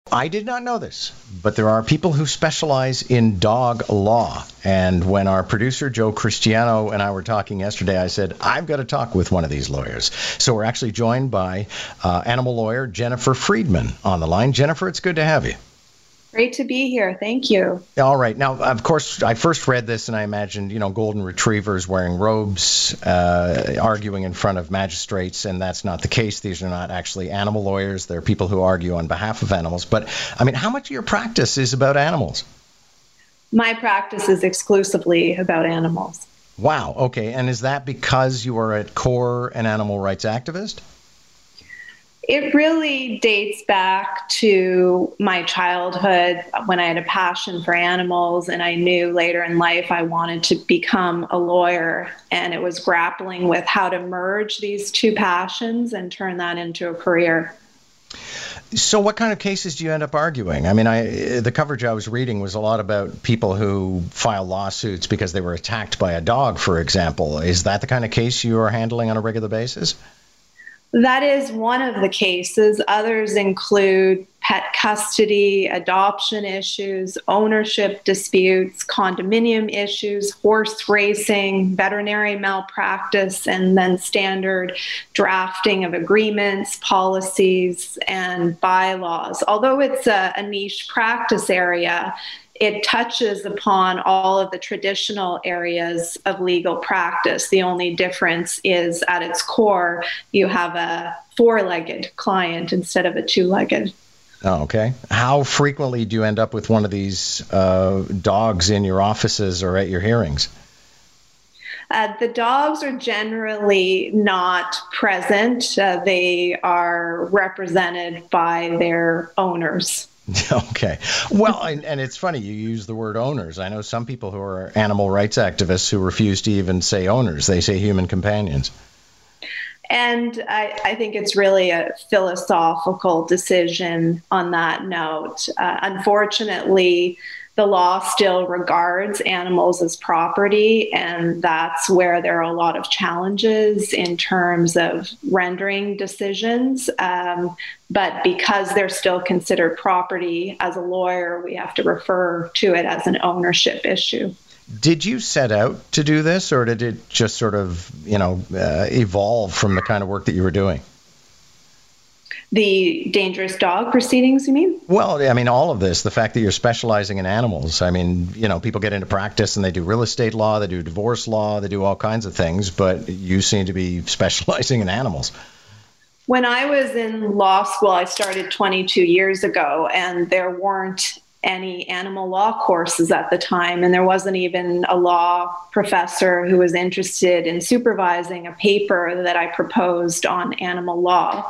I did not know this, but there are people who specialize in dog law. And when our producer, Joe Cristiano, and I were talking yesterday, I said, I've got to talk with one of these lawyers. So we're actually joined by animal lawyer Jennifer Friedman on the line. Jennifer, it's good to have you. Great to be here. Thank you. All right. Now, of course, I first read this and I imagined, golden retrievers wearing robes, arguing in front of magistrates, and that's not the case. These are not actually animal lawyers. They're people who argue on behalf of animals. But, how much of your practice is about animals? My practice is exclusively about animals. Wow. Okay. And is that because you are at core an animal rights activist? It really dates back to my childhood when I had a passion for animals, and I knew later in life I wanted to become a lawyer, and it was grappling with how to merge these two passions and turn that into a career. So what kind of cases do you end up arguing? The coverage I was reading was a lot about people who file lawsuits because they were attacked by a dog, for example. Is that the kind of case you are handling on a regular basis? That is one of the cases. Others include pet custody, adoption issues, ownership disputes, condominium issues, horse racing, veterinary malpractice, and then standard drafting of agreements, policies, and bylaws. Although it's a niche practice area, it touches upon all of the traditional areas of legal practice. The only difference is at its core, you have a four-legged client instead of a two-legged. Oh, okay. How frequently do you end up with one of these dogs in your offices or at your hearings? The dogs are generally not present. They are represented by their owners. Okay. Well, and it's funny you use the word owners. I know some people who are animal rights activists who refuse to even say owners. They say human companions. And I think it's really a philosophical decision on that note. Unfortunately, the law still regards animals as property, and that's where there are a lot of challenges in terms of rendering decisions. But because they're still considered property, as a lawyer, we have to refer to it as an ownership issue. Did you set out to do this, or did it just sort of, evolve from the kind of work that you were doing? The dangerous dog proceedings, you mean? Well, all of this, the fact that you're specializing in animals. People get into practice and they do real estate law, they do divorce law, they do all kinds of things, but you seem to be specializing in animals. When I was in law school, I started 22 years ago, and there weren't any animal law courses at the time, and there wasn't even a law professor who was interested in supervising a paper that I proposed on animal law.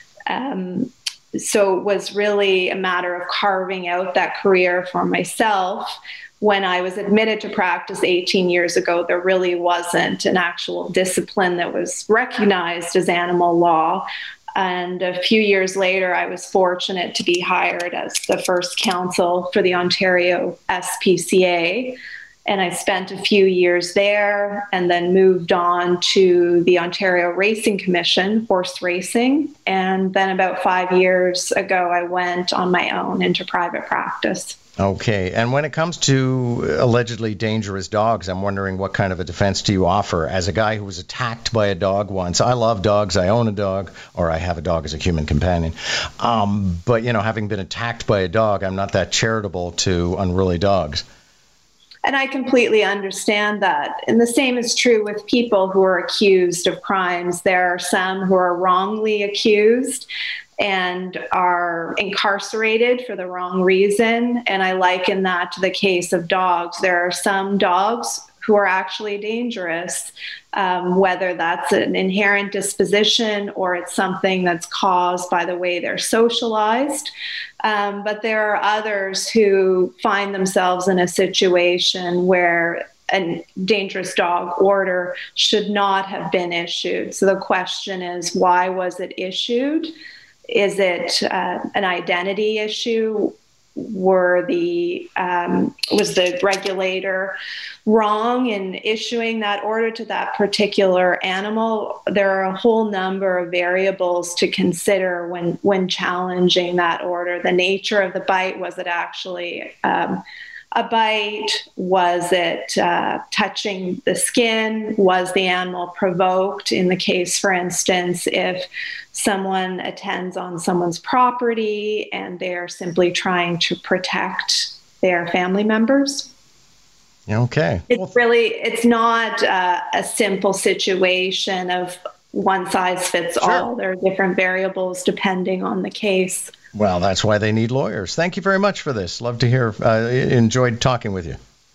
So it was really a matter of carving out that career for myself. When I was admitted to practice 18 years ago, there really wasn't an actual discipline that was recognized as animal law. And a few years later, I was fortunate to be hired as the first counsel for the Ontario SPCA. And I spent a few years there and then moved on to the Ontario Racing Commission, horse racing. And then about 5 years ago, I went on my own into private practice. Okay. And when it comes to allegedly dangerous dogs, I'm wondering what kind of a defense do you offer? As a guy who was attacked by a dog once, I love dogs, I own a dog, or I have a dog as a human companion. But, having been attacked by a dog, I'm not that charitable to unruly dogs. And I completely understand that. And the same is true with people who are accused of crimes. There are some who are wrongly accused and are incarcerated for the wrong reason. And I liken that to the case of dogs. There are some dogs who are actually dangerous, whether that's an inherent disposition or it's something that's caused by the way they're socialized. But there are others who find themselves in a situation where a dangerous dog order should not have been issued. So the question is, why was it issued? Is it an identity issue? was the regulator wrong in issuing that order to that particular animal? There are a whole number of variables to consider when challenging that order. The nature of the bite, was it actually a bite? Was it touching the skin? Was the animal provoked? In the case, for instance, if someone attends on someone's property and they're simply trying to protect their family members. Okay. It's not a simple situation of one size fits all. There are different variables depending on the case. Well, that's why they need lawyers. Thank you very much for this. Love to hear. Enjoyed talking with you.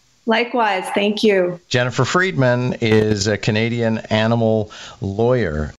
Likewise. Thank you. Jennifer Friedman is a Canadian animal lawyer.